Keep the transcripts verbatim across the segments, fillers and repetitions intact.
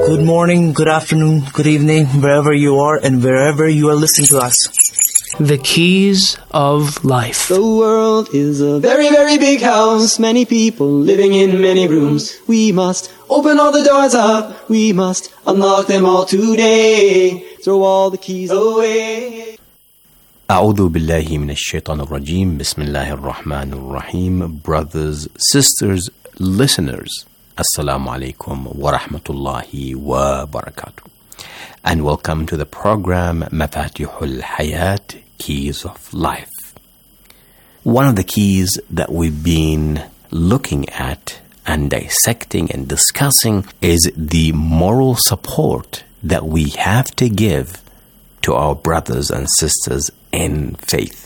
Good morning, good afternoon, good evening, wherever you are and wherever you are listening to us. The keys of life. The world is a very, very big house. Many people living in many rooms. We must open all the doors up. We must unlock them all today. Throw all the keys away. أعوذ بالله من الشيطان الرجيم. بسم الله الرحمن الرحيم. Brothers, sisters, listeners, Assalamu alaikum wa rahmatullahi wa barakatuh. And welcome to the program Mafatihul Hayat, Keys of Life. One of the keys that we've been looking at and dissecting and discussing is the moral support that we have to give to our brothers and sisters in faith.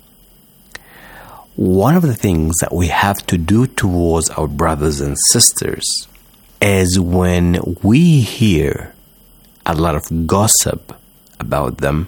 One of the things that we have to do towards our brothers and sisters is when we hear a lot of gossip about them,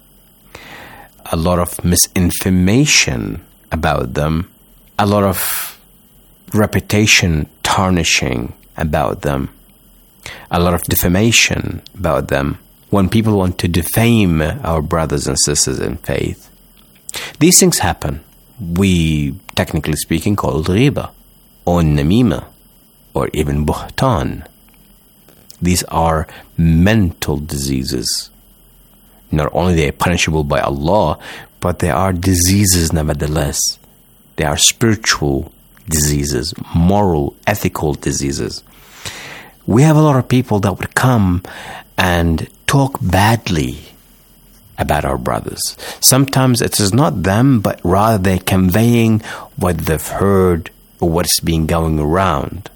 a lot of misinformation about them, a lot of reputation tarnishing about them, a lot of defamation about them, when people want to defame our brothers and sisters in faith. These things happen. We, technically speaking, call it ghiba, or namima, or even buhtan. These are mental diseases. Not only they are punishable by Allah, but they are diseases nevertheless. They are spiritual diseases, moral, ethical diseases. We have a lot of people that would come and talk badly about our brothers. Sometimes it is not them, but rather they're conveying what they've heard or what's been going around.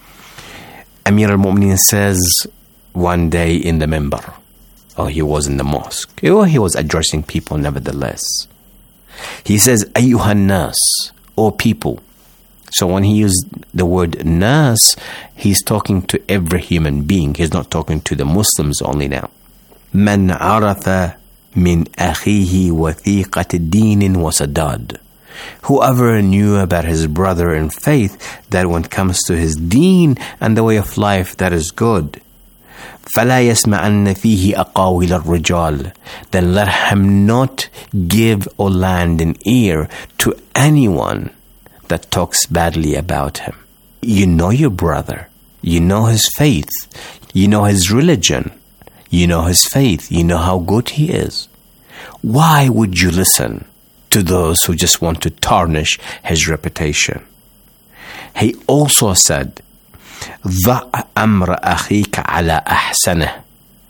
Amir al-Mu'mineen says one day in the minbar, or he was in the mosque, or he was addressing people nevertheless. He says, Ayyuhan nas, O people. So when he used the word nas, he's talking to every human being. He's not talking to the Muslims only now. Man aratha min akhihi wathiqat deen wa sadad. Whoever knew about his brother in faith, that when it comes to his deen and the way of life, that is good. فَلَا يَسْمَعَنَّ فِيهِ أَقَاوِلَ الرِّجَالِ. Then let him not give or lend an ear to anyone that talks badly about him. You know your brother. You know his faith. You know his religion. You know his faith. You know how good he is. Why would you listen to those who just want to tarnish his reputation? He also said, ضَعْ أَمْرَ أَخِيكَ عَلَى أَحْسَنِهِ.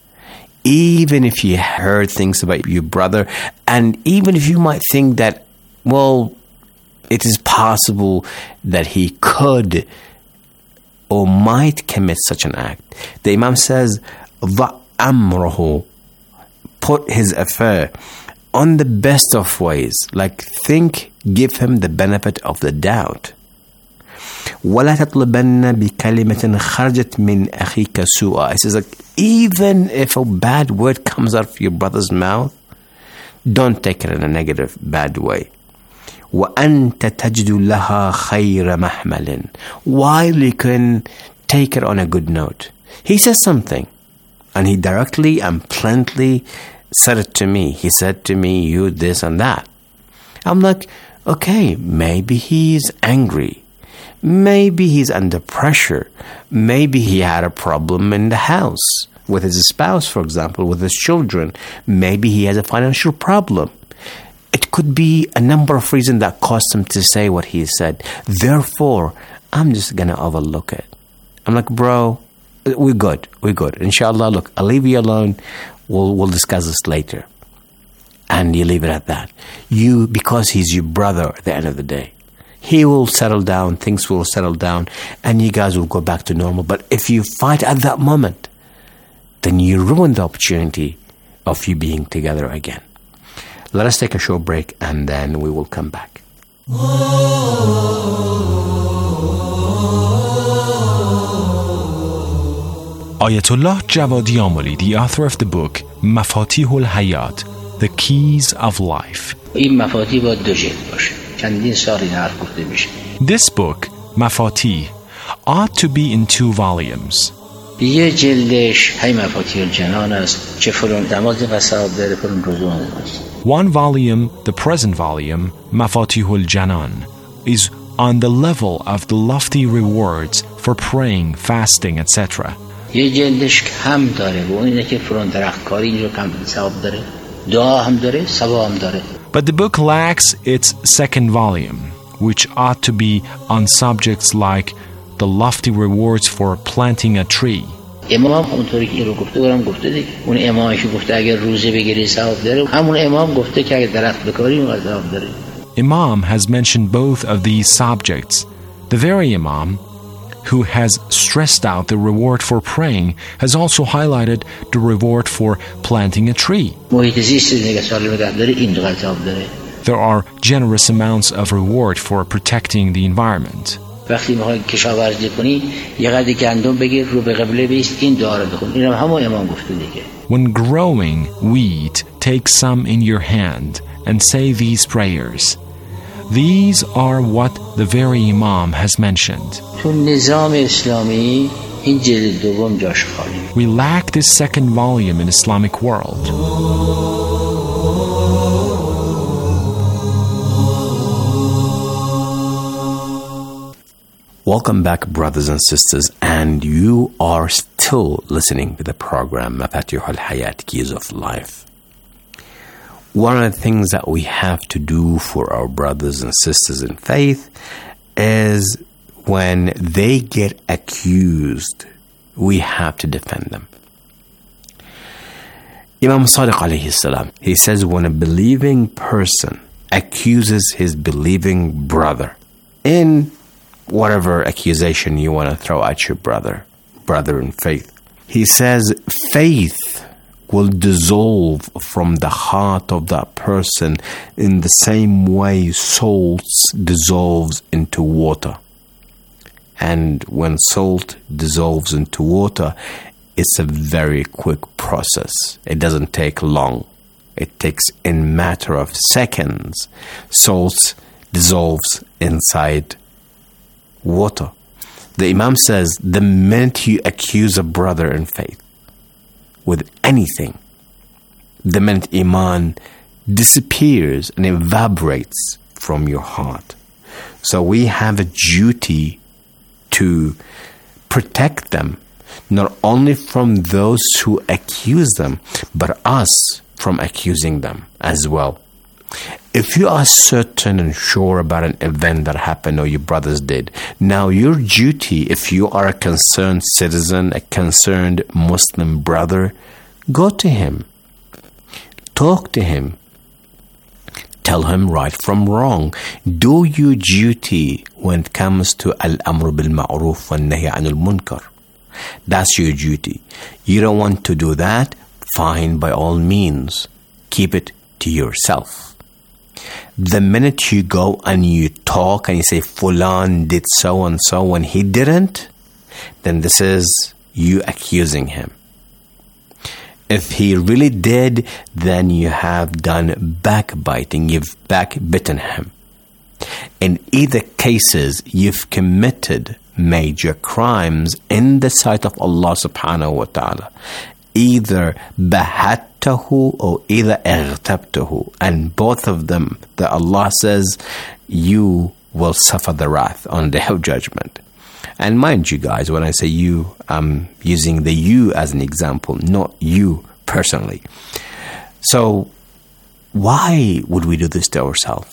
Even if you heard things about your brother, and even if you might think that, well, it is possible that he could or might commit such an act, the Imam says, ضَعْ أَمْرَهُ. Put his affair on the best of ways. Like, think, give him the benefit of the doubt. وَلَا تَطْلُبَنَّ بِكَلِمَةٍ خَرْجَتْ مِنْ أَخِيكَ سُوءًا. It says, like, even if a bad word comes out of your brother's mouth, don't take it in a negative, bad way. وَأَنْتَ تَجْدُ لَهَا خَيْرَ مَحْمَلٍ. While you can take it on a good note. He says something, and he directly and plainly said it to me. He said to me, you this and that. I'm like, okay, maybe he's angry. Maybe he's under pressure. Maybe he had a problem in the house with his spouse, for example, with his children. Maybe he has a financial problem. It could be a number of reasons that caused him to say what he said. Therefore, I'm just going to overlook it. I'm like, bro, we're good. We're good. Inshallah, look, I'll leave you alone. We'll, we'll discuss this later. And you leave it at that. You, because he's your brother at the end of the day, he will settle down, things will settle down, and you guys will go back to normal. But if you fight at that moment, then you ruin the opportunity of you being together again. Let us take a short break, and then we will come back. Ayatollah Javadi Amoli, the author of the book Mafatihul Hayat, The Keys of Life. این مفاتیح باید دو جلد باشه. چندین سال این حرف گفته میشه. This book, Mafatih, ought to be in two volumes. یه جلدش هی مفاتیح الجنان است که فلان نماز قصاب داره فلان روزه است. One volume, the present volume, Mafatihul Janan, is on the level of the lofty rewards for praying, fasting, et cetera. یه جلدش هم داره و اینه که فلان درخت کاری اینجا کم ثواب داره، دعا هم داره، ثواب هم داره. But the book lacks its second volume, which ought to be on subjects like the lofty rewards for planting a tree. امام اونطوری که این رو گفته برام گفته دیگه. اون امامی که گفته اگر روزه بگیری ثواب داره، همون امام گفته که اگر درخت بکاری اون ثواب داره. Imam has mentioned both of these subjects. The very Imam who has stressed out the reward for praying has also highlighted the reward for planting a tree. محیط زیست نگه سالم نگه داره این دو ثواب داره. There are generous amounts of reward for protecting the environment. وقتی میخوای کشاورزی کنی یه قدری گندم بگیر رو به قبله بیست این دعا رو بخون. اینم همون امام گفته دیگه. When growing wheat, take some in your hand and say these prayers. These are what the very Imam has mentioned. تو نظام اسلامی این جلد دوم جاش خالی. We lack this second volume in Islamic world. Welcome back, brothers and sisters, and you are still listening to the program Mafatih al-Hayat, Keys of Life. One of the things that we have to do for our brothers and sisters in faith is when they get accused, we have to defend them. Imam Sadiq alayhi salam, he says when a believing person accuses his believing brother in whatever accusation you want to throw at your brother, brother in faith, he says faith will dissolve from the heart of that person in the same way salt dissolves into water. And when salt dissolves into water, it's a very quick process. It doesn't take long. It takes in matter of seconds. Salt dissolves inside water. The Imam says the minute you accuse a brother in faith with anything, the minute Iman disappears and evaporates from your heart. So we have a duty to protect them, not only from those who accuse them, but us from accusing them as well. If you are certain and sure about an event that happened or your brothers did, now your duty, if you are a concerned citizen, a concerned Muslim brother, go to him. Talk to him. Tell him right from wrong. Do your duty when it comes to al-amr bil-ma'ruf wa-nahy anil munkar. That's your duty. You don't want to do that? Fine, by all means. Keep it to yourself. The minute you go and you talk and you say Fulan did so and so when he didn't, then this is you accusing him. If he really did, then you have done backbiting, you've backbitten him. In either cases, you've committed major crimes in the sight of Allah subhanahu wa ta'ala. Either bahattahu or either اغتبته, and both of them that Allah says you will suffer the wrath on the day of judgment. And mind you guys, when I say you, I'm using the you as an example, not you personally. So why would we do this to ourselves?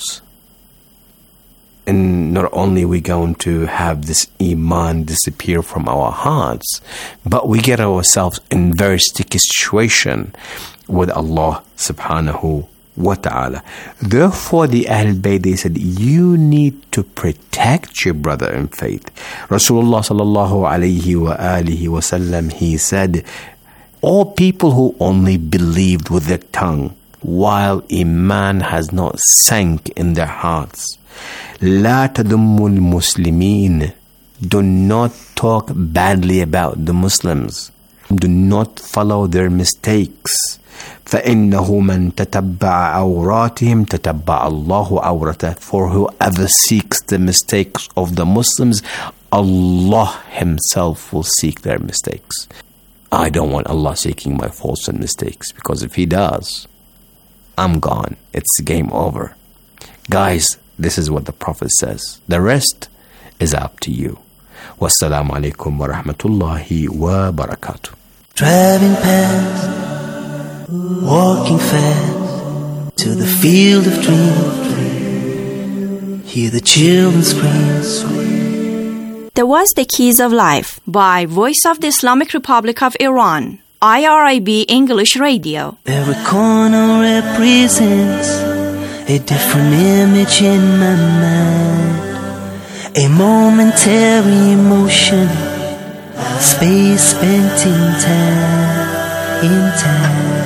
And not only are we going to have this iman disappear from our hearts, but we get ourselves in very sticky situation with Allah subhanahu wa ta'ala. Therefore, the Ahl Bayt, they said, you need to protect your brother in faith. Rasulullah sallallahu alayhi wa alihi wa sallam, he said, all people who only believed with their tongue, while iman has not sank in their hearts, لا تذموا المسلمين, do not talk badly about the Muslims, do not follow their mistakes. فإنه من تتبع عوراتهم تتبع الله عورته. For whoever seeks the mistakes of the Muslims, Allah Himself will seek their mistakes. I don't want Allah seeking my faults and mistakes, because if He does, I'm gone. It's game over. Guys, this is what the Prophet says. The rest is up to you. Wassalamu alaikum wa rahmatullahi wa barakatuh. Driving past, walking fast, to the field of dreams. Hear the children scream. That was The Keys of Life by Voice of the Islamic Republic of Iran, I R I B English Radio. Every corner represents a different image in my mind. A momentary emotion, space spent in time, in time.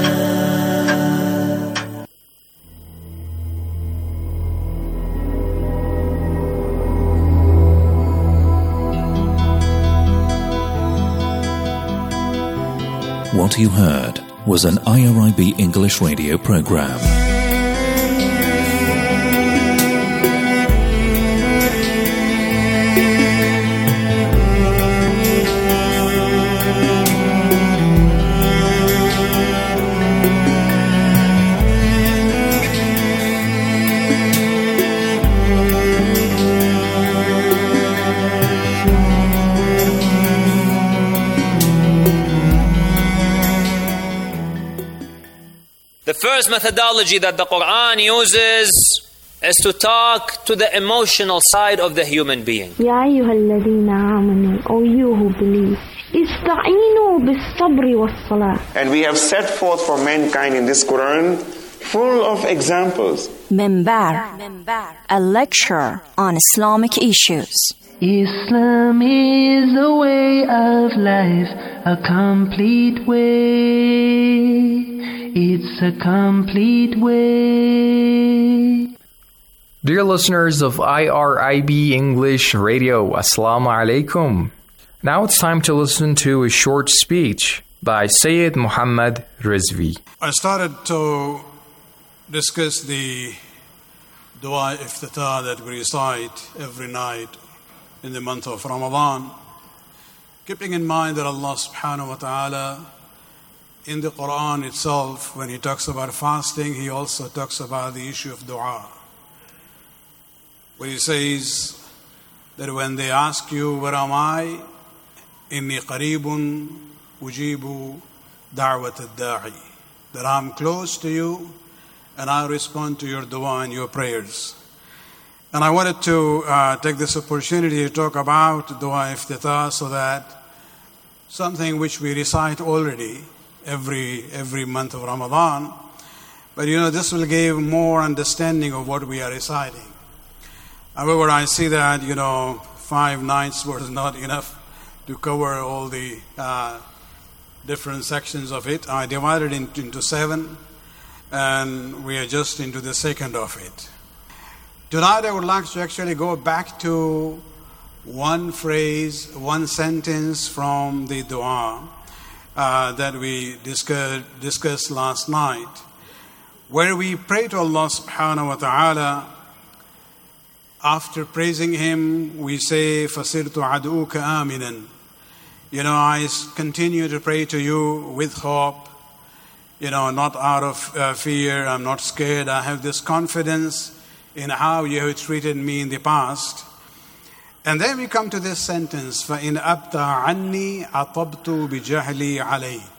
What you heard was an I R I B English radio program. The first methodology that the Quran uses is to talk to the emotional side of the human being. يا أيها الذين آمنوا, O you who believe, استعينوا بالصبر والصلاة. And we have set forth for mankind in this Quran full of examples. Minbar, a lecture on Islamic issues. Islam is a way of life, a complete way. It's a complete way. Dear listeners of I R I B English Radio, Assalamu alaikum. Now it's time to listen to a short speech by Sayyid Muhammad Rizvi. I started to discuss the Dua Iftitah that we recite every night in the month of Ramadan, keeping in mind that Allah subhanahu wa ta'ala in the Quran itself, when He talks about fasting, He also talks about the issue of dua, where He says that when they ask you, where am I? Inni qareebun ujibu da'wat ad-da'i, that I'm close to you and I respond to your dua and your prayers. And I wanted to uh, take this opportunity to talk about dua iftitah, so that something which we recite already every every month of Ramadan, but you know, this will give more understanding of what we are reciting. However, I see that, you know, five nights was not enough to cover all the uh, different sections of it. I divided it into seven, and we are just into the second of it. Tonight I would like to actually go back to one phrase, one sentence from the dua Uh, that we discussed, discussed last night, where we pray to Allah subhanahu wa ta'ala. After praising Him, we say, فَصِرْتُ عَدُوكَ آمِنًا. You know, I continue to pray to you with hope, you know, not out of uh, fear. I'm not scared. I have this confidence in how you have treated me in the past. And then we come to this sentence, فَإِنْ أَبْتَى عَنِّي أَطَبْتُ بِجَهْلِي عَلَيْكَ.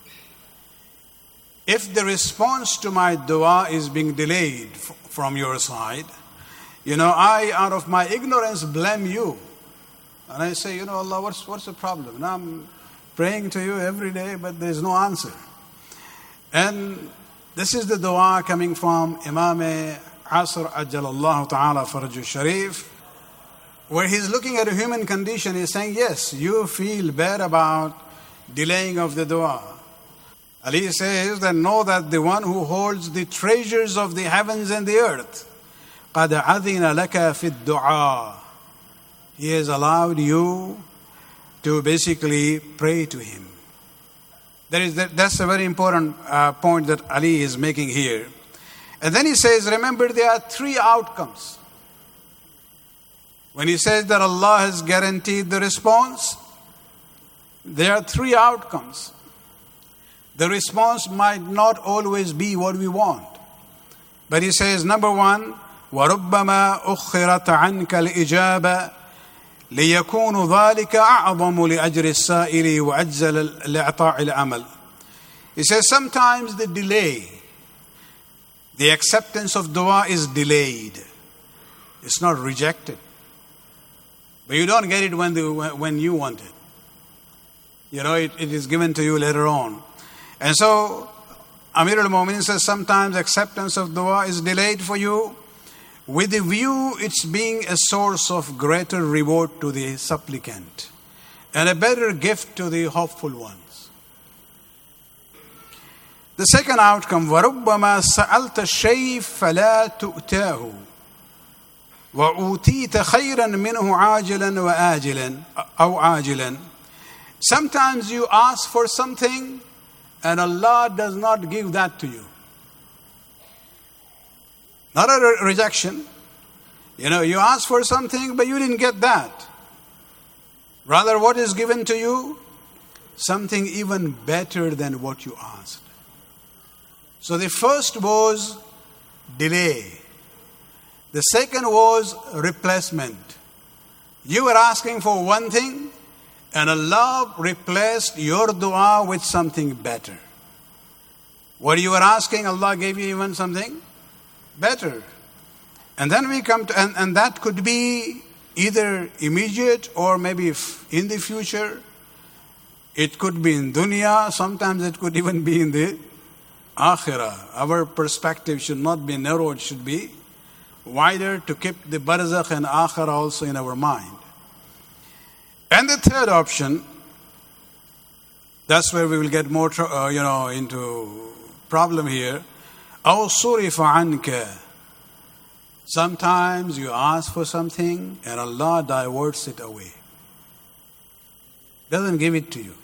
If the response to my dua is being delayed f- from your side, you know, I, out of my ignorance, blame you. And I say, you know, Allah, what's, what's the problem? Now I'm praying to you every day, but there's no answer. And this is the dua coming from Imam Asr Ajjalallahu Ta'ala Faraju Sharif, where he's looking at a human condition. He's saying, yes, you feel bad about delaying of the dua. Ali says that know that the one who holds the treasures of the heavens and the earth, قَدْ عَذِنَ لَكَ فِي الدُّعَاءِ, He has allowed you to basically pray to Him. That is, that, that's a very important uh, point that Ali is making here. And then he says, remember, there are three outcomes. When he says that Allah has guaranteed the response, there are three outcomes. The response might not always be what we want. But he says, number one, وَرُبَّمَا أُخِّرَتْ عَنْكَ الْإِجَابَةِ لِيَكُونُ ذَلِكَ أَعْظَمُ لِأَجْرِ السَّائِلِ وَأَجْزَلَ لِإِعْطَاءِ الْعَمَلِ. He says sometimes the delay, the acceptance of dua is delayed. It's not rejected. But you don't get it when, the, when you want it. You know, it, it is given to you later on. And so, Amir al-Mu'minin says sometimes acceptance of dua is delayed for you with the view it's being a source of greater reward to the supplicant and a better gift to the hopeful ones. The second outcome, وَرُبَّمَا سَأَلْتَ الشَّيْء فَلَا تُؤْتَاهُ وَأُوتِيتَ خَيْرًا مِنْهُ عَاجِلًا وَآجِلًا أو عاجلا. Sometimes you ask for something and Allah does not give that to you. Not a re- rejection. You know, you asked for something but you didn't get that. Rather, what is given to you? Something even better than what you asked. So the first was delay. The second was replacement. You were asking for one thing and Allah replaced your dua with something better. What you were asking, Allah gave you even something better. And then we come to, and, and that could be either immediate or maybe in the future. It could be in dunya, sometimes it could even be in the akhirah. Our perspective should not be narrow, it should be wider to keep the barzakh and akhirah also in our mind. And the third option, that's where we will get more, uh, you know, into problem here. أَوْ صُرِفَ عَنْكَ. Sometimes you ask for something and Allah diverts it away. Doesn't give it to you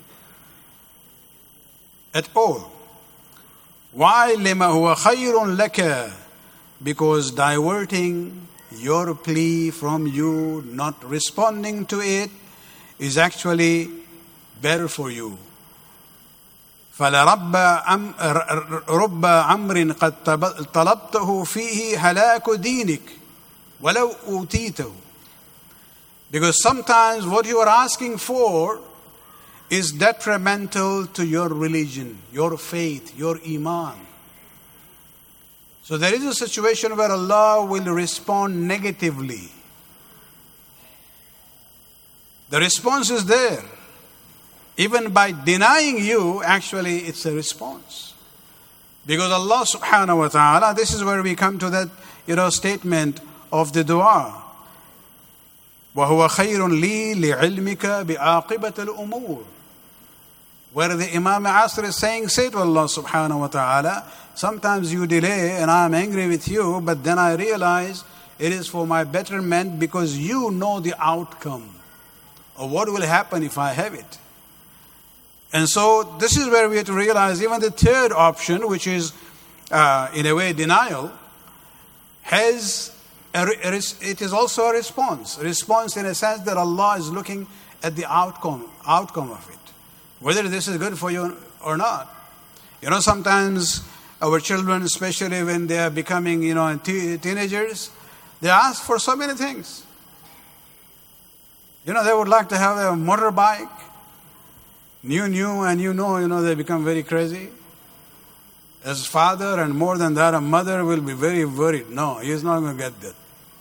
at all. Why? لِمَا هُوَ خَيْرٌ لَكَ. Because diverting your plea from you, not responding to it, is actually better for you. فَلَرَبَّ رُبَّ عَمْرٍ قَدْ طَلَبْتَهُ فِيهِ هَلَاكُ دِينِكَ وَلَوْ أُوتِيتَهُ. Because sometimes what you are asking for is detrimental to your religion, your faith, your iman. So there is a situation where Allah will respond negatively. The response is there. Even by denying you, actually it's a response. Because Allah subhanahu wa ta'ala, this is where we come to that, you know, statement of the dua. وَهُوَ خَيْرٌ لِي لِعِلْمِكَ بِعَاقِبَةِ الْأُمُورِ. Where the Imam Asr is saying, say to Allah subhanahu wa ta'ala, sometimes you delay and I am angry with you, but then I realize it is for my betterment because you know the outcome of what will happen if I have it. And so this is where we have to realize even the third option, which is uh, in a way denial, has a, a, it is also a response. A response in a sense that Allah is looking at the outcome, outcome of it. Whether this is good for you or not. You know, sometimes our children, especially when they are becoming, you know, te- teenagers, they ask for so many things. You know, they would like to have a motorbike, new, new, and you know, you know, they become very crazy. As father, and more than that, a mother will be very worried. No, he is not going to get that.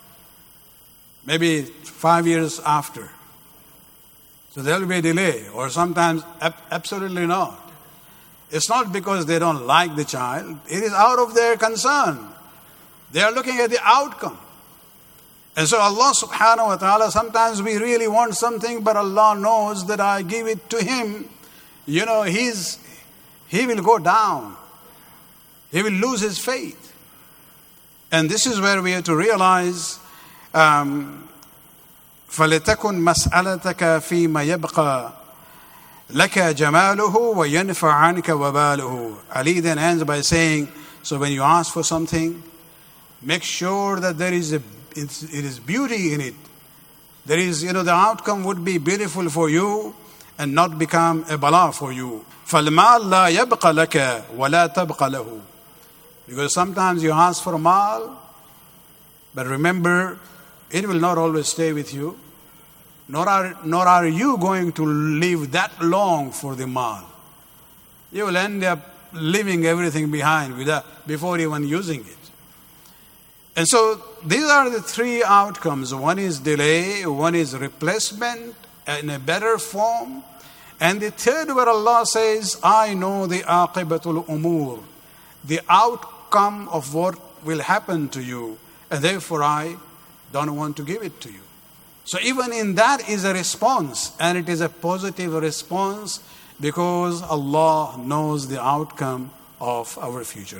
Maybe five years after. So there will be a delay, or sometimes ab- absolutely not. It's not because they don't like the child. It is out of their concern. They are looking at the outcome. And so Allah subhanahu wa ta'ala, sometimes we really want something, but Allah knows that I give it to him. You know, he's, he will go down. He will lose his faith. And this is where we have to realize, um, فَلِتَكُنْ مَسْأَلَتَكَ فِي مَا يَبْقَى لَكَ جَمَالُهُ وَيَنْفَعْ عَنْكَ وَبَالُهُ. Ali then ends by saying, so when you ask for something, make sure that there is a, it is beauty in it, There is, you know, the outcome would be beautiful for you and not become a bala for you. فَالْمَالْ لَا يَبْقَ لَكَ وَلَا تَبْقَ لَهُ. Because sometimes you ask for mal, but remember, it will not always stay with you. Nor are, nor are you going to live that long for the mal. You will end up leaving everything behind without, before even using it. And so these are the three outcomes. One is delay, one is replacement in a better form, and the third where Allah says, I know the aqibatul umur, the outcome of what will happen to you, and therefore I don't want to give it to you. So even in that is a response, and it is a positive response because Allah knows the outcome of our future.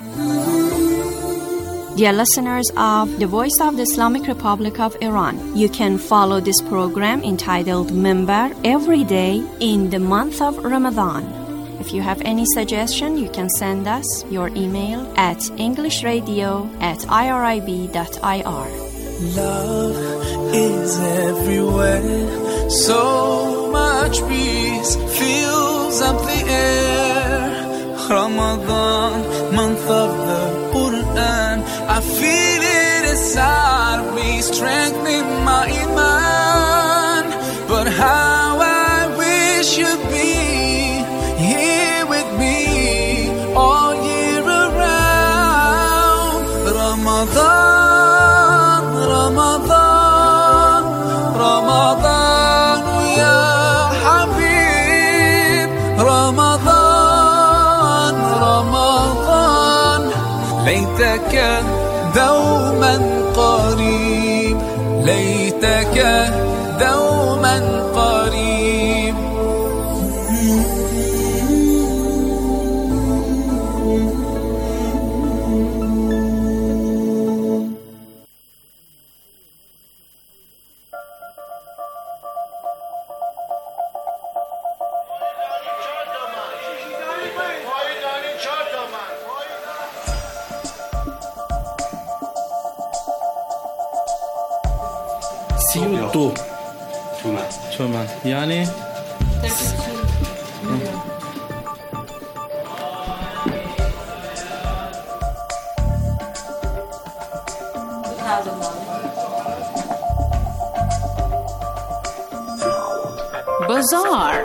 Dear listeners of the Voice of the Islamic Republic of Iran, you can follow this program entitled Minbar every day in the month of Ramadan. If you have any suggestion, you can send us your email at englishradio at irib dot I R. Love is everywhere, so much peace fills up the air. Ramadan, month of the Quran, I feel it inside me, strengthening my iman. But how I wish you'd be here with me all year around. Ramadan, Ramadan, Ramadan, ya Habib. Ramadan, Ramadan, ليتك دوما قريب، ليتك دوما قريب. سی و دو تومن یعنی Bazaar.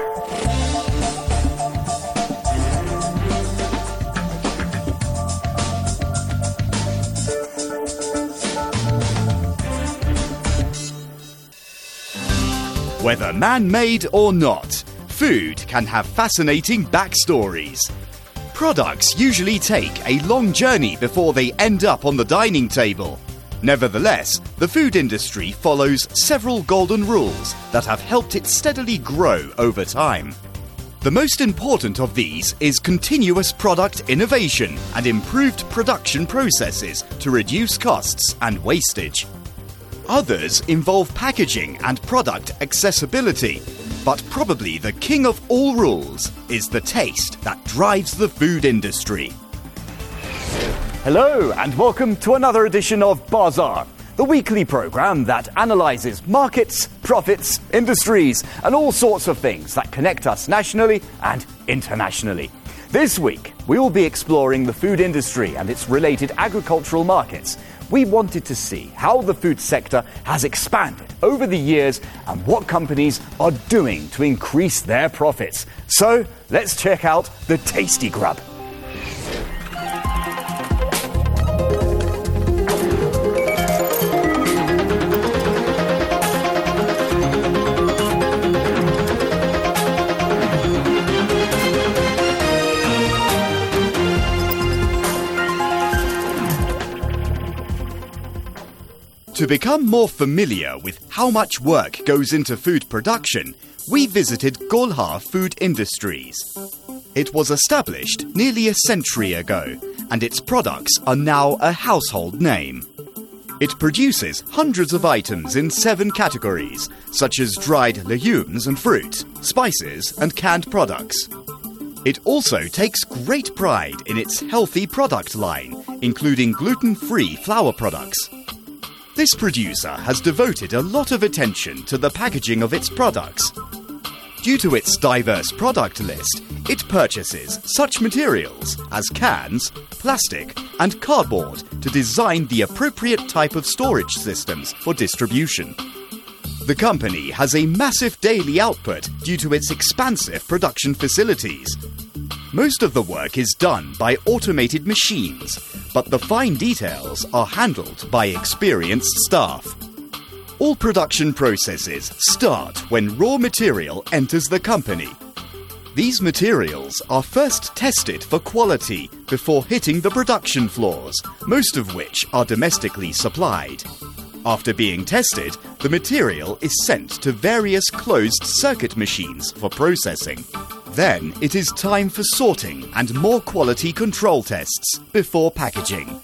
Whether man-made or not, food can have fascinating backstories. Products usually take a long journey before they end up on the dining table. Nevertheless, the food industry follows several golden rules that have helped it steadily grow over time. The most important of these is continuous product innovation and improved production processes to reduce costs and wastage. Others involve packaging and product accessibility, but probably the king of all rules is the taste that drives the food industry. Hello and welcome to another edition of Bazaar, the weekly program that analyzes markets, profits, industries, and all sorts of things that connect us nationally and internationally. This week, we will be exploring the food industry and its related agricultural markets. We wanted to see how the food sector has expanded over the years and what companies are doing to increase their profits. So, let's check out the Tasty Grub. To become more familiar with how much work goes into food production, we visited Golhar Food Industries. It was established nearly a century ago, and its products are now a household name. It produces hundreds of items in seven categories, such as dried legumes and fruit, spices and canned products. It also takes great pride in its healthy product line, including gluten-free flour products. This producer has devoted a lot of attention to the packaging of its products. Due to its diverse product list, it purchases such materials as cans, plastic, and cardboard to design the appropriate type of storage systems for distribution. The company has a massive daily output due to its expansive production facilities. Most of the work is done by automated machines, but the fine details are handled by experienced staff. All production processes start when raw material enters the company. These materials are first tested for quality before hitting the production floors, most of which are domestically supplied. After being tested, the material is sent to various closed-circuit machines for processing. Then it is time for sorting and more quality control tests before packaging.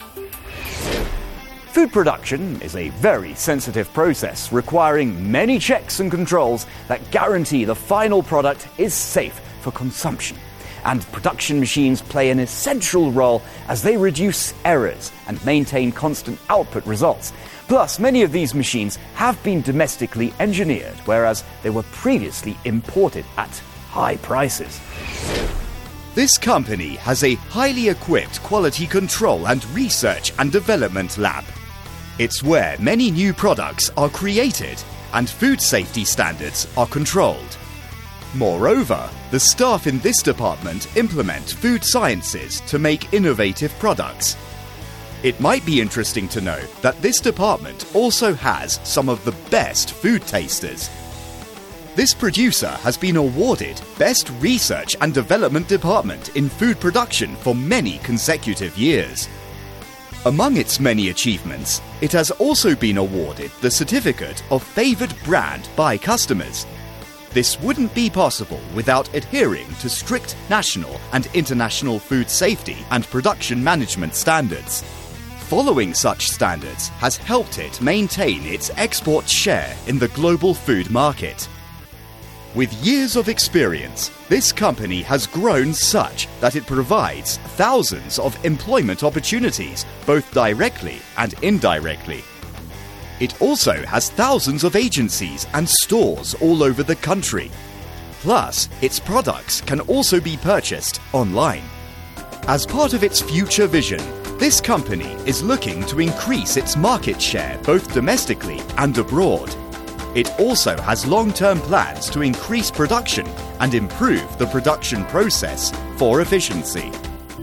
Food production is a very sensitive process requiring many checks and controls that guarantee the final product is safe for consumption. And production machines play an essential role as they reduce errors and maintain constant output results. Plus, many of these machines have been domestically engineered, whereas they were previously imported at high prices. This company has a highly equipped quality control and research and development lab. It's where many new products are created and food safety standards are controlled. Moreover, the staff in this department implement food sciences to make innovative products. It might be interesting to know that this department also has some of the best food tasters. This producer has been awarded Best Research and Development Department in Food Production for many consecutive years. Among its many achievements, it has also been awarded the certificate of Favoured Brand by customers. This wouldn't be possible without adhering to strict national and international food safety and production management standards. Following such standards has helped it maintain its export share in the global food market. With years of experience, this company has grown such that it provides thousands of employment opportunities, both directly and indirectly. It also has thousands of agencies and stores all over the country. Plus, its products can also be purchased online. As part of its future vision, this company is looking to increase its market share both domestically and abroad. It also has long-term plans to increase production and improve the production process for efficiency.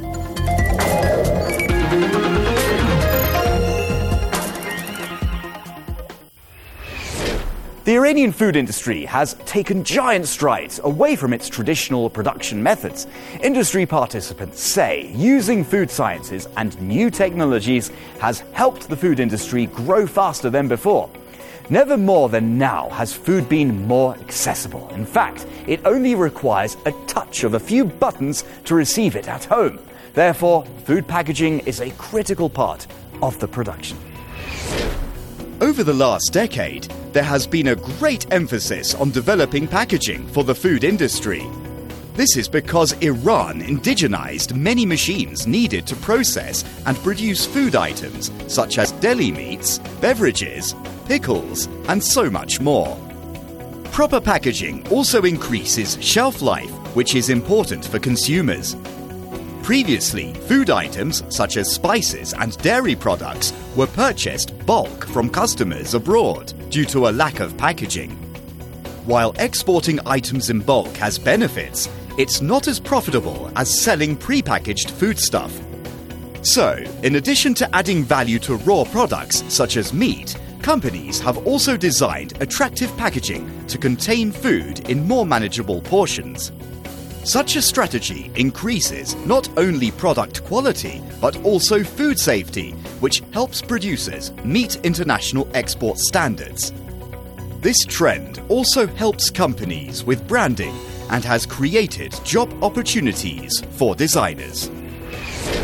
The Iranian food industry has taken giant strides away from its traditional production methods. Industry participants say using food sciences and new technologies has helped the food industry grow faster than before. Never more than now has food been more accessible. In fact, it only requires a touch of a few buttons to receive it at home. Therefore, food packaging is a critical part of the production. Over the last decade, there has been a great emphasis on developing packaging for the food industry. This is because Iran indigenized many machines needed to process and produce food items such as deli meats, beverages, pickles, and so much more. Proper packaging also increases shelf life, which is important for consumers. Previously, food items such as spices and dairy products were purchased bulk from customers abroad due to a lack of packaging. While exporting items in bulk has benefits, it's not as profitable as selling pre-packaged foodstuff. So, in addition to adding value to raw products such as meat, companies have also designed attractive packaging to contain food in more manageable portions. Such a strategy increases not only product quality, but also food safety, which helps producers meet international export standards. This trend also helps companies with branding and has created job opportunities for designers.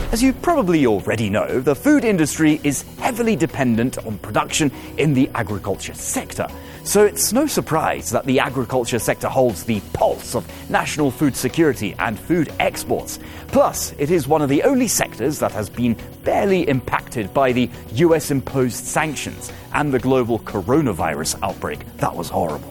As you probably already know, the food industry is heavily dependent on production in the agriculture sector. So it's no surprise that the agriculture sector holds the pulse of national food security and food exports. Plus, it is one of the only sectors that has been barely impacted by the U S-imposed sanctions and the global coronavirus outbreak. That was horrible.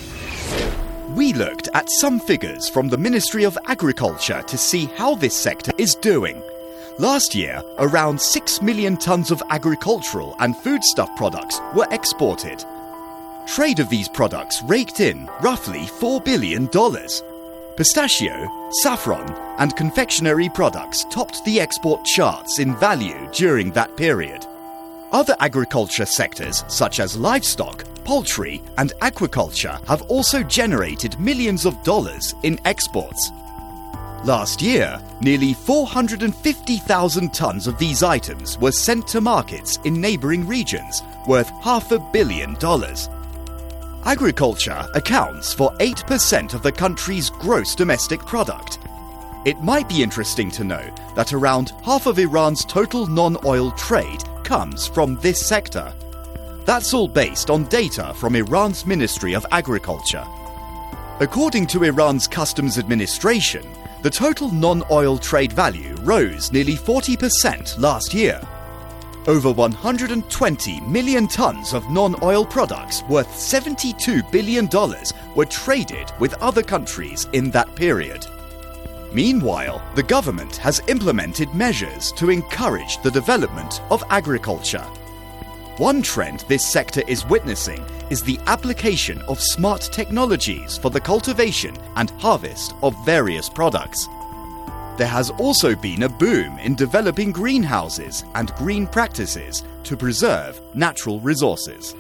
We looked at some figures from the Ministry of Agriculture to see how this sector is doing. Last year, around six million tons of agricultural and foodstuff products were exported. Trade of these products raked in roughly four billion dollars. Pistachio, saffron, and confectionery products topped the export charts in value during that period. Other agriculture sectors, such as livestock, poultry, and aquaculture, have also generated millions of dollars in exports. Last year, nearly four hundred fifty thousand tons of these items were sent to markets in neighboring regions, worth half a billion dollars. Agriculture accounts for eight percent of the country's gross domestic product. It might be interesting to know that around half of Iran's total non-oil trade comes from this sector. That's all based on data from Iran's Ministry of Agriculture. According to Iran's Customs Administration, the total non-oil trade value rose nearly forty percent last year. Over one hundred twenty million tons of non-oil products worth seventy-two billion dollars were traded with other countries in that period. Meanwhile, the government has implemented measures to encourage the development of agriculture. One trend this sector is witnessing is the application of smart technologies for the cultivation and harvest of various products. There has also been a boom in developing greenhouses and green practices to preserve natural resources.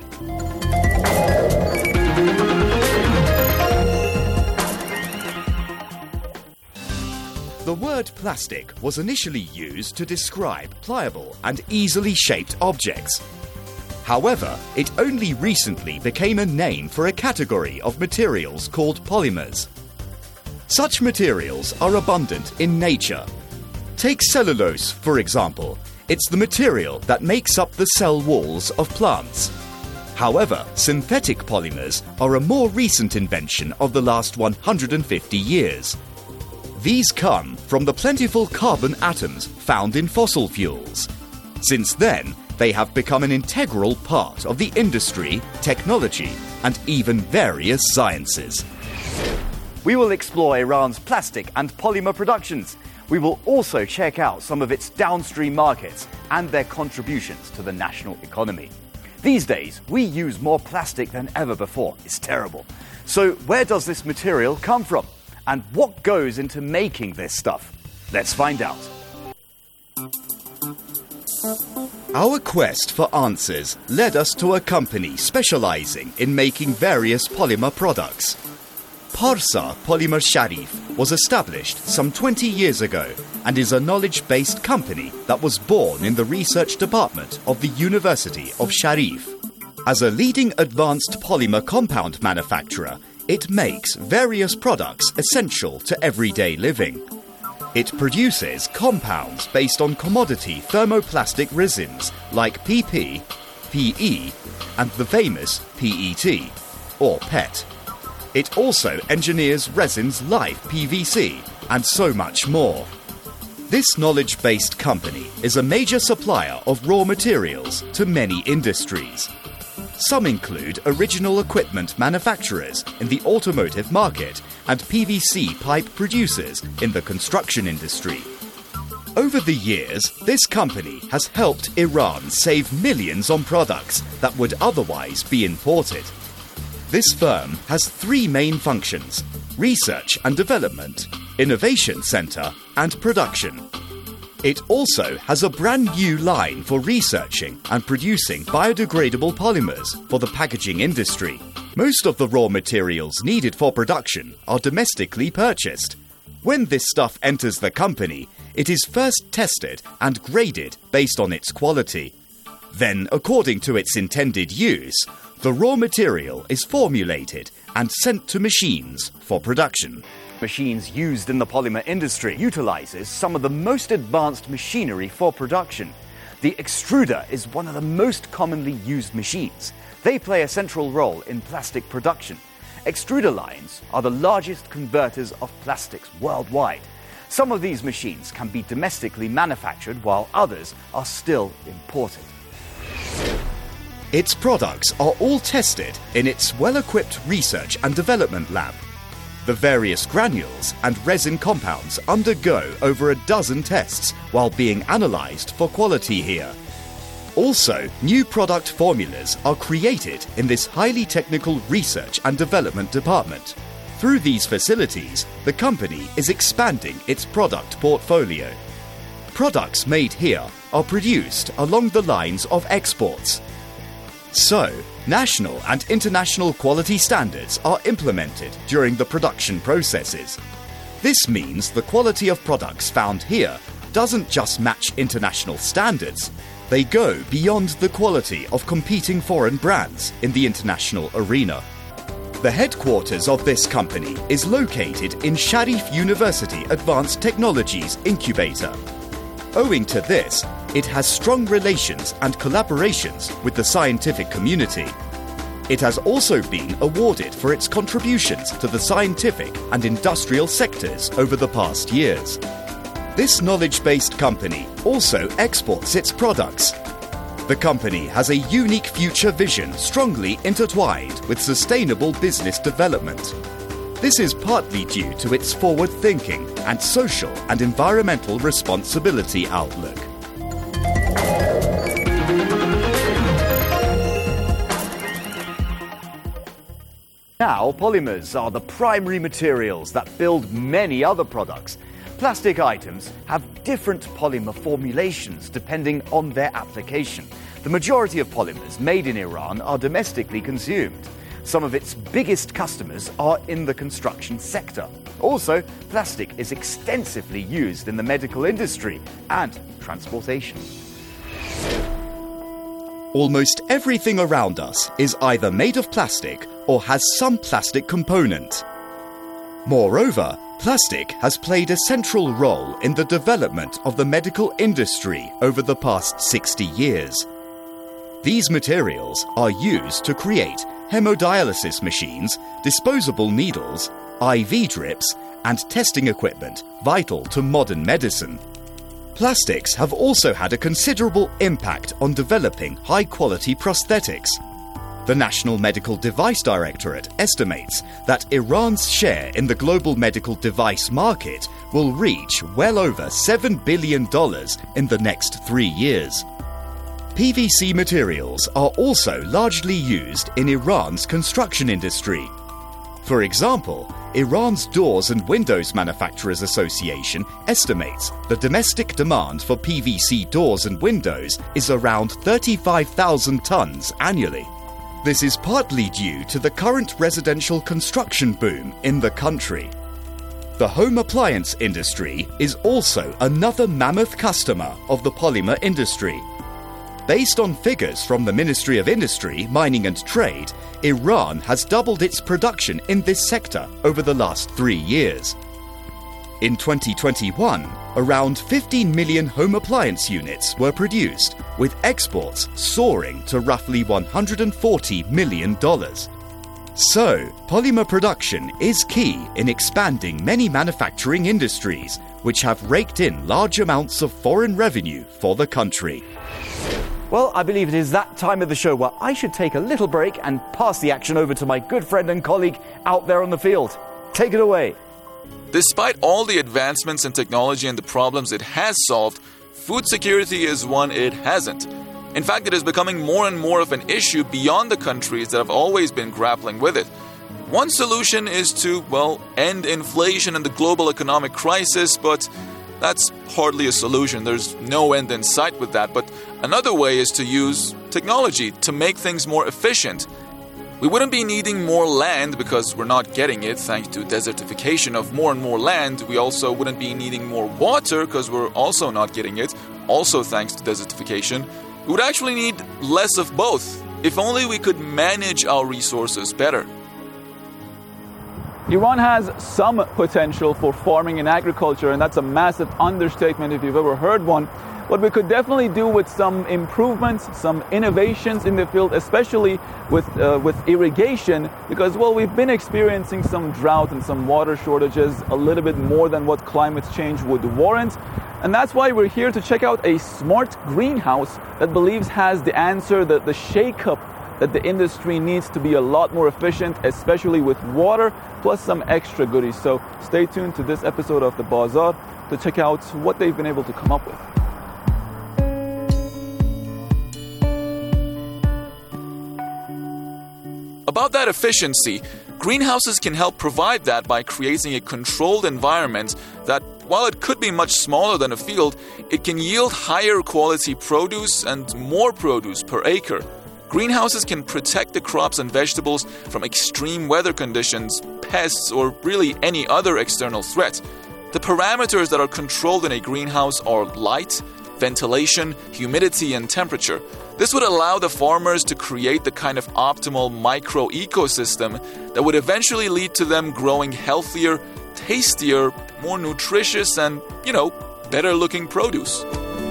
The word plastic was initially used to describe pliable and easily shaped objects. However, it only recently became a name for a category of materials called polymers. Such materials are abundant in nature. Take cellulose, for example. It's the material that makes up the cell walls of plants. However, synthetic polymers are a more recent invention of the last one hundred fifty years. These come from the plentiful carbon atoms found in fossil fuels. Since then, they have become an integral part of the industry, technology, and even various sciences. We will explore Iran's plastic and polymer productions. We will also check out some of its downstream markets and their contributions to the national economy. These days, we use more plastic than ever before. It's terrible. So where does this material come from? And what goes into making this stuff? Let's find out. Our quest for answers led us to a company specializing in making various polymer products. Parsa Polymer Sharif was established some twenty years ago and is a knowledge-based company that was born in the research department of the University of Sharif. As a leading advanced polymer compound manufacturer, it makes various products essential to everyday living. It produces compounds based on commodity thermoplastic resins like P P, P E, and the famous P E T, or P E T. It also engineers resins like P V C, and so much more. This knowledge-based company is a major supplier of raw materials to many industries. Some include original equipment manufacturers in the automotive market and P V C pipe producers in the construction industry. Over the years, this company has helped Iran save millions on products that would otherwise be imported. This firm has three main functions: research and development, innovation center, and production. It also has a brand new line for researching and producing biodegradable polymers for the packaging industry. Most of the raw materials needed for production are domestically purchased. When this stuff enters the company, it is first tested and graded based on its quality. Then, according to its intended use, the raw material is formulated and sent to machines for production. Machines used in the polymer industry utilizes some of the most advanced machinery for production. The extruder is one of the most commonly used machines. They play a central role in plastic production. Extruder lines are the largest converters of plastics worldwide. Some of these machines can be domestically manufactured while others are still imported. Its products are all tested in its well-equipped research and development lab. The various granules and resin compounds undergo over a dozen tests while being analyzed for quality here. Also, new product formulas are created in this highly technical research and development department. Through these facilities, the company is expanding its product portfolio. Products made here are produced along the lines of exports. So, national and international quality standards are implemented during the production processes. This means the quality of products found here doesn't just match international standards, they go beyond the quality of competing foreign brands in the international arena. The headquarters of this company is located in Sharif University Advanced Technologies Incubator. Owing to this, it has strong relations and collaborations with the scientific community. It has also been awarded for its contributions to the scientific and industrial sectors over the past years. This knowledge-based company also exports its products. The company has a unique future vision strongly intertwined with sustainable business development. This is partly due to its forward-thinking and social and environmental responsibility outlook. Now, polymers are the primary materials that build many other products. Plastic items have different polymer formulations depending on their application. The majority of polymers made in Iran are domestically consumed. Some of its biggest customers are in the construction sector. Also, plastic is extensively used in the medical industry and transportation. Almost everything around us is either made of plastic or has some plastic component. Moreover, plastic has played a central role in the development of the medical industry over the past sixty years. These materials are used to create hemodialysis machines, disposable needles, I V drips, and testing equipment vital to modern medicine. Plastics have also had a considerable impact on developing high-quality prosthetics. The National Medical Device Directorate estimates that Iran's share in the global medical device market will reach well over seven billion dollars in the next three years. P V C materials are also largely used in Iran's construction industry. For example, Iran's Doors and Windows Manufacturers Association estimates the domestic demand for P V C doors and windows is around thirty-five thousand tons annually. This is partly due to the current residential construction boom in the country. The home appliance industry is also another mammoth customer of the polymer industry. Based on figures from the Ministry of Industry, Mining and Trade, Iran has doubled its production in this sector over the last three years. In twenty twenty-one, around fifteen million home appliance units were produced, with exports soaring to roughly one hundred forty million dollars. So, polymer production is key in expanding many manufacturing industries, which have raked in large amounts of foreign revenue for the country. Well, I believe it is that time of the show where I should take a little break and pass the action over to my good friend and colleague out there on the field. Take it away. Despite all the advancements in technology and the problems it has solved, food security is one it hasn't. In fact, it is becoming more and more of an issue beyond the countries that have always been grappling with it. One solution is to, well, end inflation and the global economic crisis, but that's hardly a solution. There's no end in sight with that. But another way is to use technology to make things more efficient. We wouldn't be needing more land because we're not getting it thanks to desertification of more and more land. We also wouldn't be needing more water because we're also not getting it, also thanks to desertification. We would actually need less of both, if only we could manage our resources better. Iran has some potential for farming and agriculture, and that's a massive understatement if you've ever heard one. What we could definitely do with some improvements, some innovations in the field, especially with uh, with irrigation, because, well, we've been experiencing some drought and some water shortages a little bit more than what climate change would warrant. And that's why we're here to check out a smart greenhouse that believes has the answer, the, the shake-up that the industry needs to be a lot more efficient, especially with water, plus some extra goodies. So stay tuned to this episode of The Bazaar to check out what they've been able to come up with. About that efficiency, greenhouses can help provide that by creating a controlled environment that, while it could be much smaller than a field, it can yield higher quality produce and more produce per acre. Greenhouses can protect the crops and vegetables from extreme weather conditions, pests, or really any other external threat. The parameters that are controlled in a greenhouse are light, ventilation, humidity, and temperature. This would allow the farmers to create the kind of optimal micro-ecosystem that would eventually lead to them growing healthier, tastier, more nutritious, and, you know, better-looking produce.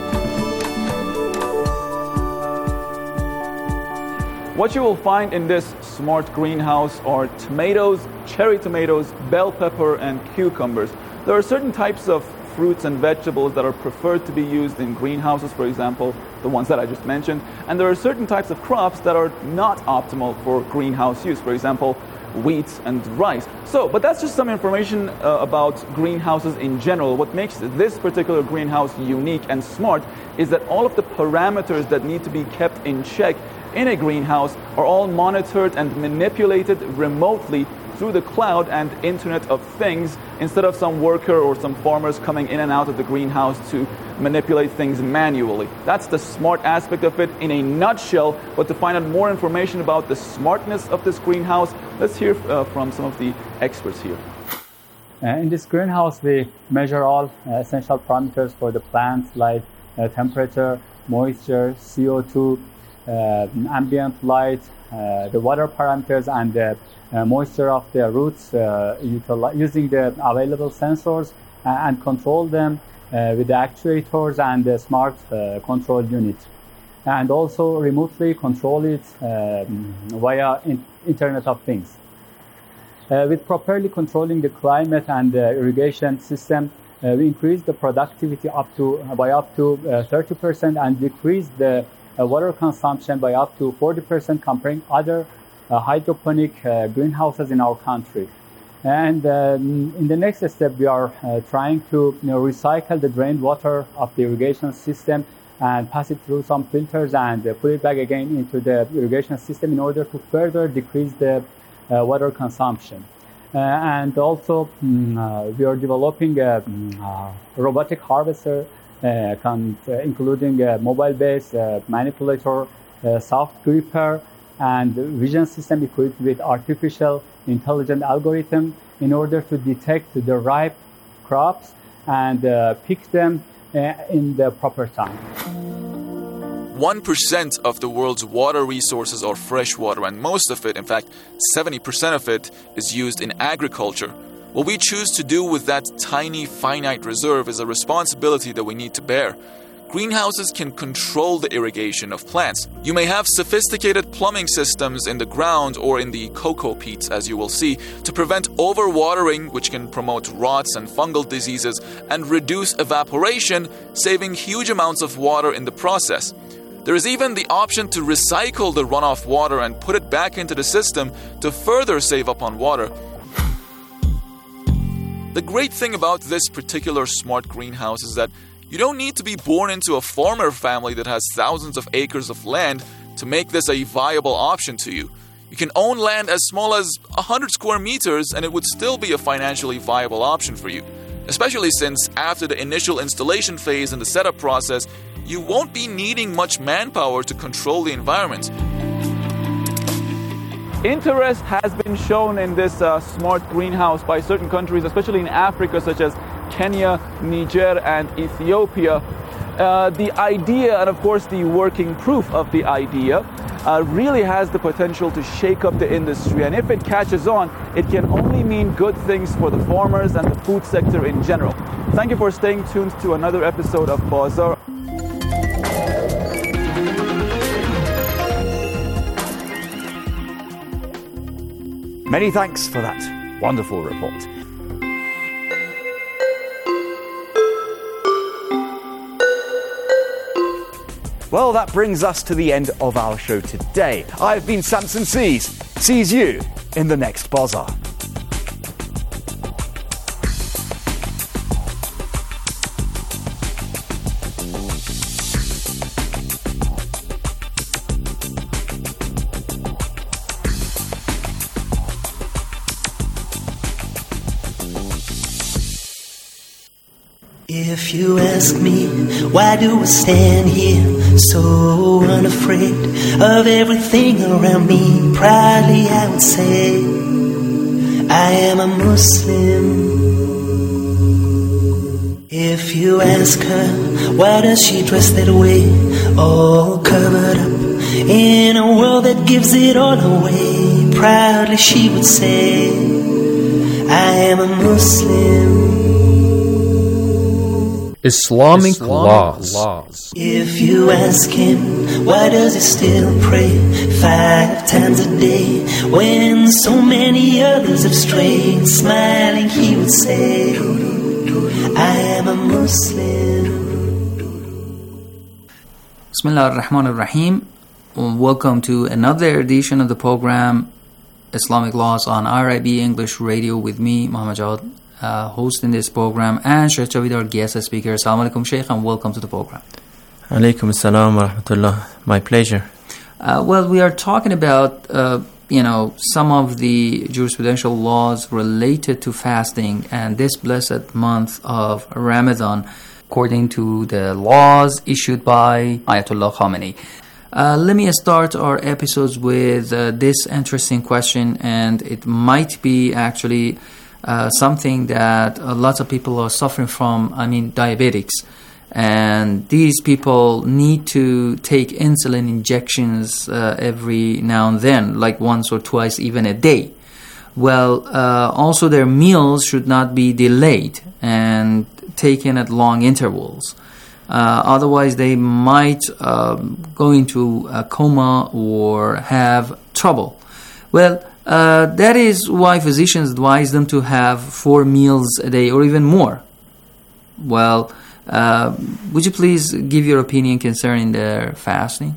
What you will find in this smart greenhouse are tomatoes, cherry tomatoes, bell pepper, and cucumbers. There are certain types of fruits and vegetables that are preferred to be used in greenhouses, for example, the ones that I just mentioned. And there are certain types of crops that are not optimal for greenhouse use, for example, wheat and rice. So, but that's just some information uh, about greenhouses in general. What makes this particular greenhouse unique and smart is that all of the parameters that need to be kept in check in a greenhouse are all monitored and manipulated remotely through the cloud and Internet of Things, instead of some worker or some farmers coming in and out of the greenhouse to manipulate things manually. That's the smart aspect of it in a nutshell. But to find out more information about the smartness of this greenhouse, let's hear uh, from some of the experts here. Uh, in this greenhouse, we measure all uh, essential parameters for the plants, like uh, temperature, moisture, C O two, uh, ambient light, uh, the water parameters, and the uh, moisture of the roots, uh, utili- using the available sensors uh, and control them uh, with the actuators and the smart uh, control unit. And also remotely control it uh, via in- Internet of Things. Uh, with properly controlling the climate and the irrigation system, uh, we increase the productivity up to uh, by up to uh, thirty percent and decrease the uh, water consumption by up to forty percent comparing other uh, hydroponic uh, greenhouses in our country. And um, in the next step, we are uh, trying to you know, recycle the drained water of the irrigation system and pass it through some filters and uh, put it back again into the irrigation system in order to further decrease the uh, water consumption. Uh, and also, um, uh, we are developing a um, uh, robotic harvester, uh, con- uh, including a mobile-based uh, manipulator, uh, soft gripper, and vision system equipped with artificial intelligent algorithm in order to detect the ripe crops and uh, pick them uh, in the proper time. one percent of the world's water resources are fresh water, and most of it, in fact, seventy percent of it, is used in agriculture. What we choose to do with that tiny, finite reserve is a responsibility that we need to bear. Greenhouses can control the irrigation of plants. You may have sophisticated plumbing systems in the ground or in the cocoa peats, as you will see, to prevent overwatering, which can promote rots and fungal diseases, and reduce evaporation, saving huge amounts of water in the process. There is even the option to recycle the runoff water and put it back into the system to further save up on water. The great thing about this particular smart greenhouse is that you don't need to be born into a farmer family that has thousands of acres of land to make this a viable option to you. You can own land as small as one hundred square meters and it would still be a financially viable option for you. Especially since after the initial installation phase and the setup process, you won't be needing much manpower to control the environment. Interest has been shown in this uh, smart greenhouse by certain countries, especially in Africa, such as Kenya, Niger, and Ethiopia. Uh, the idea, and of course the working proof of the idea, uh, really has the potential to shake up the industry. And if it catches on, it can only mean good things for the farmers and the food sector in general. Thank you for staying tuned to another episode of Bazaar. Many thanks for that wonderful report. Well, that brings us to the end of our show today. I've been Samson Sees. Sees you in the next Bazaar. If you ask me, why do I stand here so unafraid of everything around me? Proudly I would say, I am a Muslim. If you ask her, why does she dress that way, all covered up in a world that gives it all away? Proudly she would say, I am a Muslim. Islamic, Islamic laws. laws. If you ask him, why does he still pray five times a day when so many others have strayed? Smiling he would say, I am a Muslim. Bismillah ar-Rahman ar-Rahim. Welcome to another edition of the program Islamic Laws on I R I B English Radio with me, Muhammad Jawad, Uh, hosting this program, and Sheikh Javid, our guest speaker. Assalamu alaikum, Sheikh, and welcome to the program. Alaikum assalam wa rahmatullah. My pleasure. Uh, well, we are talking about, uh, you know, some of the jurisprudential laws related to fasting and this blessed month of Ramadan, according to the laws issued by Ayatollah Khamenei. Uh, let me start our episodes with uh, this interesting question, and it might be actually Uh, something that uh, lots of people are suffering from, I mean diabetics, and these people need to take insulin injections uh, every now and then, like once or twice even a day. Well, uh, also their meals should not be delayed and taken at long intervals. Uh, otherwise they might uh, go into a coma or have trouble. Well, Uh, that is why physicians advise them to have four meals a day or even more. Well, uh, would you please give your opinion concerning their fasting?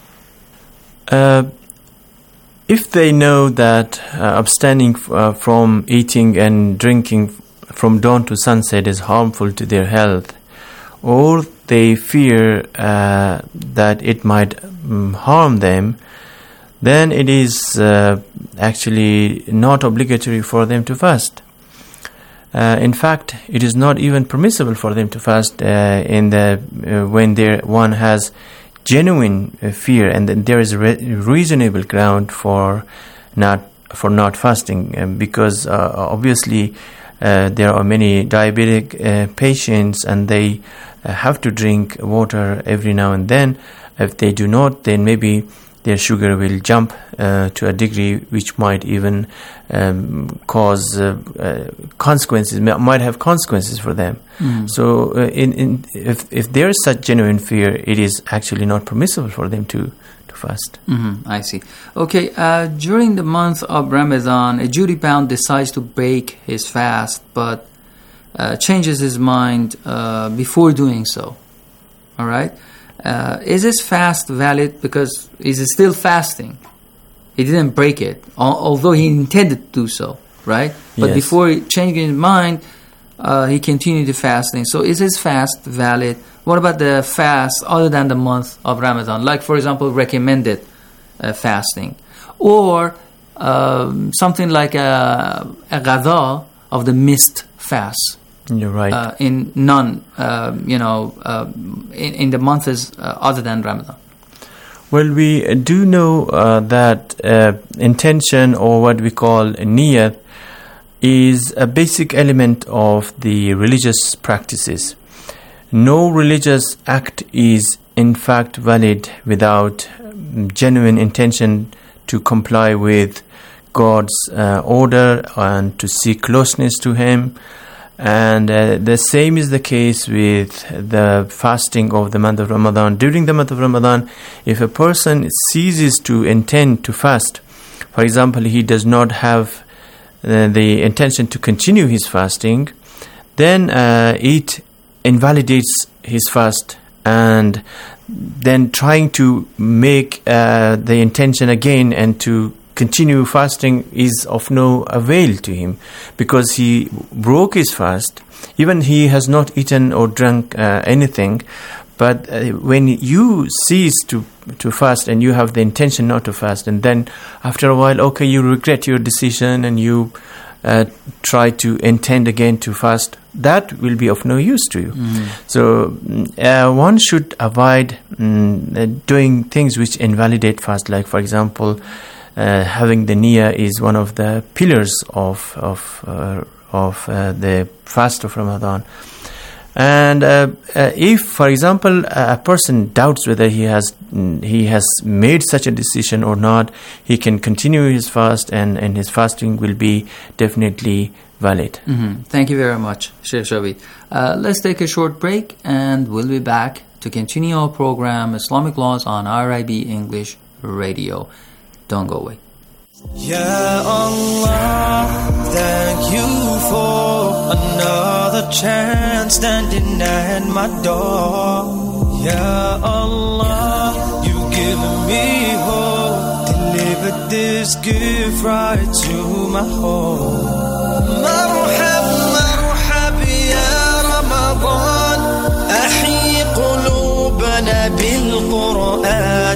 Uh, if they know that uh, abstaining f- uh, from eating and drinking from dawn to sunset is harmful to their health, or they fear uh, that it might um, harm them, then it is uh, actually not obligatory for them to fast. Uh, in fact, it is not even permissible for them to fast uh, in the uh, when there one has genuine uh, fear and there is re- reasonable ground for not for not fasting, uh, because uh, obviously uh, there are many diabetic uh, patients and they uh, have to drink water every now and then. If they do not, then maybe their sugar will jump uh, to a degree which might even um, cause uh, uh, consequences, might have consequences for them. Mm. So uh, in, in, if, if there is such genuine fear, it is actually not permissible for them to, to fast. Mm-hmm, I see. Okay, uh, during the month of Ramadan, a duty bound decides to break his fast, but uh, changes his mind uh, before doing so. All right? Uh, is this fast valid because is it still fasting? He didn't break it, al- although he intended to do so, right? But Yes. before changing his mind, uh, he continued the fasting. So is his fast valid? What about the fast other than the month of Ramadan? Like, for example, recommended uh, fasting. Or um, something like a, a ghada of the missed fast. You're right. Uh, in none, uh, you know, uh, in, in the months uh, other than Ramadan. Well, we do know uh, that uh, intention, or what we call niyat, is a basic element of the religious practices. no religious act is in fact valid without genuine intention to comply with God's uh, order and to seek closeness to Him. And uh, the same is the case with the fasting of the month of Ramadan. During the month of Ramadan, if a person ceases to intend to fast, for example, he does not have uh, the intention to continue his fasting, then uh, it invalidates his fast, and then trying to make uh, the intention again and to continue fasting is of no avail to him, because he broke his fast. Even he has not eaten or drunk uh, anything, but uh, when you cease to to fast and you have the intention not to fast, and then after a while, okay, you regret your decision and you uh, try to intend again to fast, that will be of no use to you. Mm. So uh, one should avoid um, doing things which invalidate fast, like for example, Uh, having the niyyah is one of the pillars of of uh, of uh, the fast of Ramadan. And uh, uh, if, for example, a person doubts whether he has he has made such a decision or not, he can continue his fast, and, and his fasting will be definitely valid. Mm-hmm. Thank you very much, Sheikh Shabit. Uh, let's take a short break, and we'll be back to continue our program, Islamic Laws, on R I B English Radio. Don't go away. Ya Allah, thank you for another chance standing at my door. Ya Allah, you've given me hope, delivered this gift right to my home. Marhab, marhab ya Ramadan, ahyi qulubana bil Quran.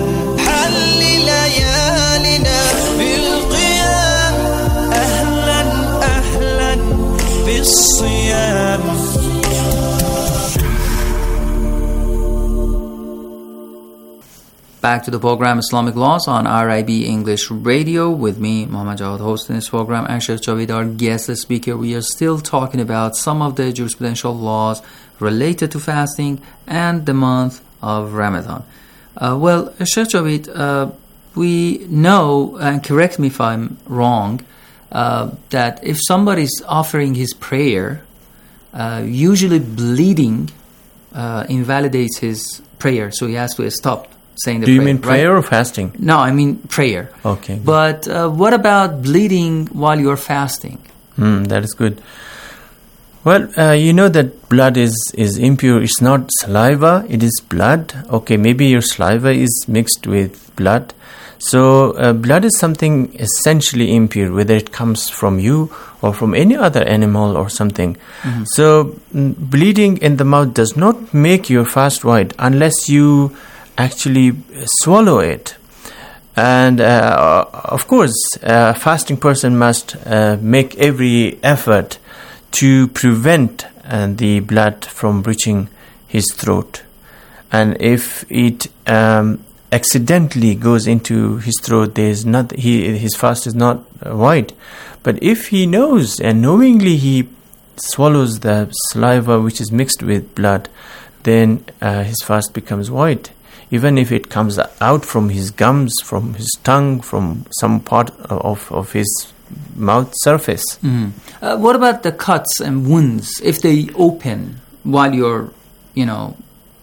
Back to the program Islamic Laws on R I B English Radio with me, Muhammad Jawad, hosting this program, and Sheikh Javed, our guest speaker. We are still talking about some of the jurisprudential laws related to fasting and the month of Ramadan. Uh, well, Sheikh Javed, uh, we know, and correct me if I'm wrong, uh, that if somebody's offering his prayer, uh, usually bleeding uh, invalidates his prayer, so he has to stop saying the prayer. Do you prayer, mean prayer right? or fasting? No, I mean prayer. Okay. But uh, what about bleeding while you're fasting? Mm, that is good. Well, uh, you know that blood is, is impure. It's not saliva, it is blood. Okay, maybe your saliva is mixed with blood. So uh, blood is something essentially impure, whether it comes from you or from any other animal or something. Mm-hmm. So mm, bleeding in the mouth does not make your fast void unless you actually swallow it. And uh, of course, a fasting person must uh, make every effort to prevent uh, the blood from reaching his throat. And if it um, accidentally goes into his throat, there is not he his fast is not void. But if he knows and knowingly he swallows the saliva which is mixed with blood, then uh, his fast becomes void. Even if it comes out from his gums, from his tongue, from some part of, of his mouth surface. Mm. Uh, what about the cuts and wounds, if they open while you're, you know,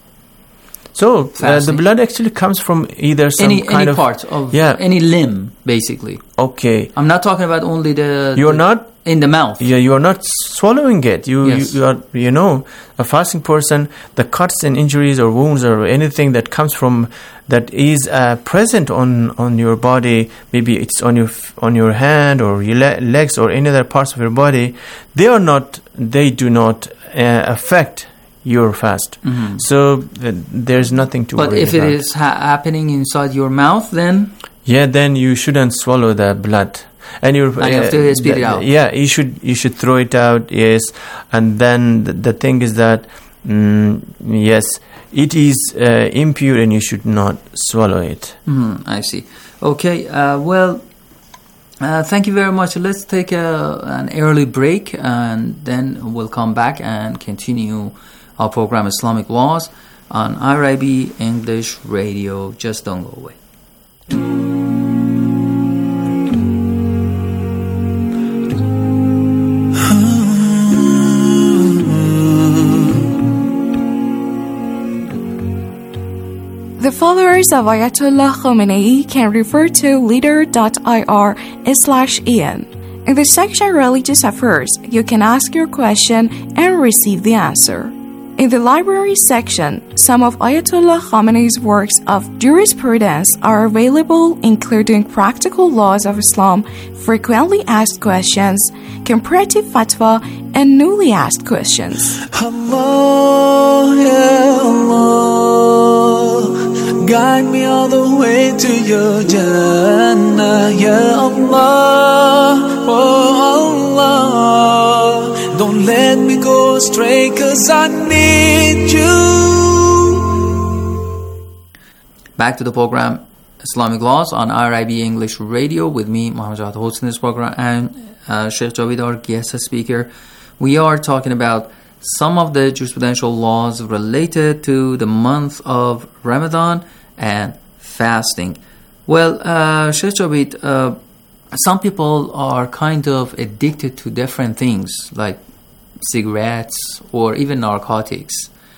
So uh, the blood actually comes from either some any, kind any of... part of yeah. any limb, basically. Okay. I'm not talking about only the... You're the, not... In the mouth. Yeah, you are not swallowing it. You, yes. you, you are, you know, a fasting person, the cuts and injuries or wounds or anything that comes from, that is uh, present on, on your body, maybe it's on your on your hand or your le- legs or any other parts of your body, they are not, they do not uh, affect your fast. Mm-hmm. So uh, there's nothing to but worry about. But if it is ha- happening inside your mouth, then... Yeah, then you shouldn't swallow the blood. And you uh, have to spit it out. Yeah, you should you should throw it out. Yes, and then the, the thing is that mm, yes, it is uh, impure, and you should not swallow it. Mm, I see. Okay. Uh, well, uh, thank you very much. Let's take a, an early break, and then we'll come back and continue our program Islamic Laws on I R I B English Radio. Just don't go away. The followers of Ayatollah Khomeini can refer to leader.ir slash en. In the section Religious Affairs, you can ask your question and receive the answer. In the library section, some of Ayatollah Khomeini's works of jurisprudence are available, including Practical Laws of Islam, Frequently Asked Questions, Comparative Fatwa, and Newly Asked Questions. Allah, ya Allah, guide me all the way to your Jannah, ya Allah, oh Allah, don't let me go astray, 'cause I need you. Back to the program Islamic Laws on I R I B English Radio with me, Muhammad Jawad, hosting this program, and uh, Sheikh Javid, our guest speaker. We are talking about some of the jurisprudential laws related to the month of Ramadan and fasting. Well, uh, Sheikh Javid, uh, some people are kind of addicted to different things like cigarettes or even narcotics.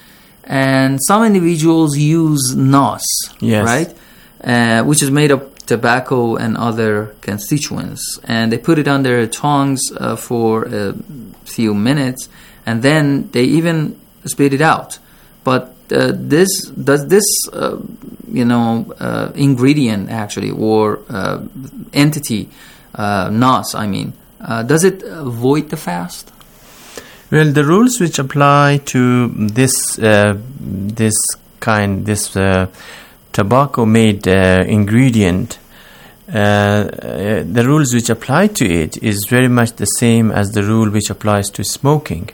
And some individuals use N A S, yes. right? Uh, which is made of tobacco and other constituents. And they put it on their tongues uh, for a few minutes, and then they even spit it out. But uh, this does this, uh, you know, uh, ingredient actually, or uh, entity, uh, N A S, I mean, uh, does it void the fast? Well, the rules which apply to this uh, this kind, this uh, tobacco-made uh, ingredient, uh, uh, the rules which apply to it is very much the same as the rule which applies to smoking.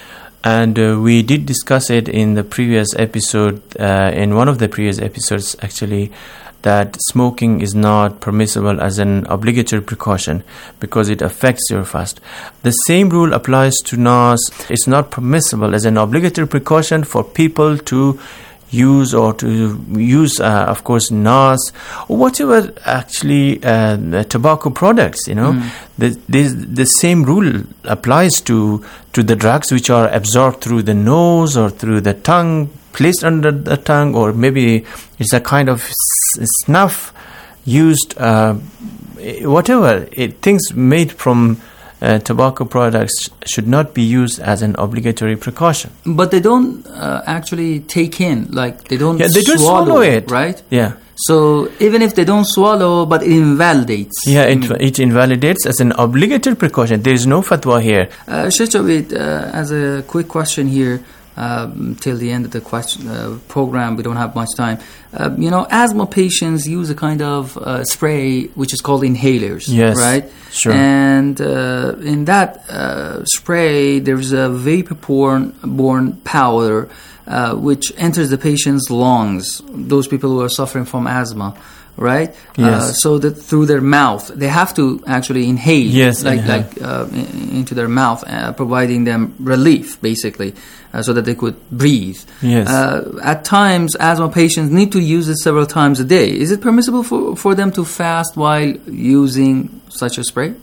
And uh, we did discuss it in the previous episode, uh, in one of the previous episodes actually, that smoking is not permissible as an obligatory precaution because it affects your fast. The same rule applies to N A S. It's not permissible as an obligatory precaution for people to use or to use, uh, of course, N A S or whatever actually uh, tobacco products, you know. Mm. The, the, the same rule applies to, to the drugs which are absorbed through the nose or through the tongue, placed under the tongue, or maybe it's a kind of s- snuff used, uh, whatever. It, things made from uh, tobacco products should not be used as an obligatory precaution. But they don't uh, actually take in, like they don't, yeah, they don't swallow, swallow it, right? Yeah. So even if they don't swallow, but it invalidates. Yeah, it, it invalidates as an obligatory precaution. There is no fatwa here. Uh, Sheikh Javid, uh, as a quick question here, um, till the end of the question uh, program, we don't have much time. Uh, you know, asthma patients use a kind of uh, spray which is called inhalers, yes, right? Sure. And uh, in that uh, spray, there's a vapor-borne borne powder uh, which enters the patient's lungs, those people who are suffering from asthma, right? Yes. Uh, so that through their mouth, they have to actually inhale, yes, like inhale. like uh, in, into their mouth, uh, providing them relief, basically, uh, so that they could breathe. Yes. Uh, at times, asthma patients need to use it several times a day. Is it permissible for, for them to fast while using such a spray?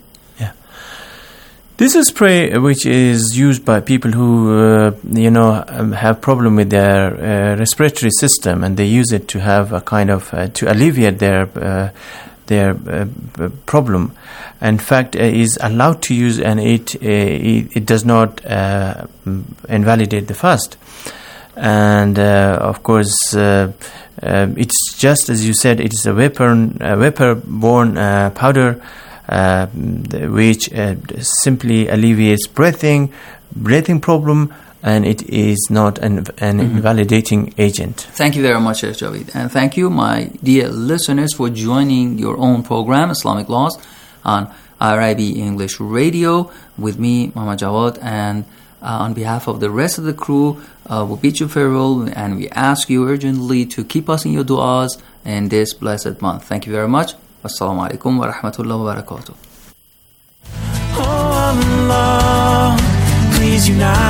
This is spray which is used by people who, uh, you know, um, have problem with their uh, respiratory system, and they use it to have a kind of uh, to alleviate their uh, their uh, problem. In fact, uh, is allowed to use, and it uh, it, it does not uh, invalidate the fast. And uh, of course, uh, uh, it's just as you said, it is a vapor uh, vapor-borne uh, powder. Uh, which uh, simply alleviates breathing, breathing problem, and it is not an, an mm-hmm. invalidating agent. Thank you very much, Sheikh Javid. And thank you, my dear listeners, for joining your own program, Islamic Laws, on I R I B English Radio with me, Muhammad Jawad, and uh, on behalf of the rest of the crew, uh, we bid you farewell, and we ask you urgently to keep us in your du'as in this blessed month. Thank you very much. Assalamu alaikum wa rahmatullahi wa barakatuh. Oh Allah, please unite.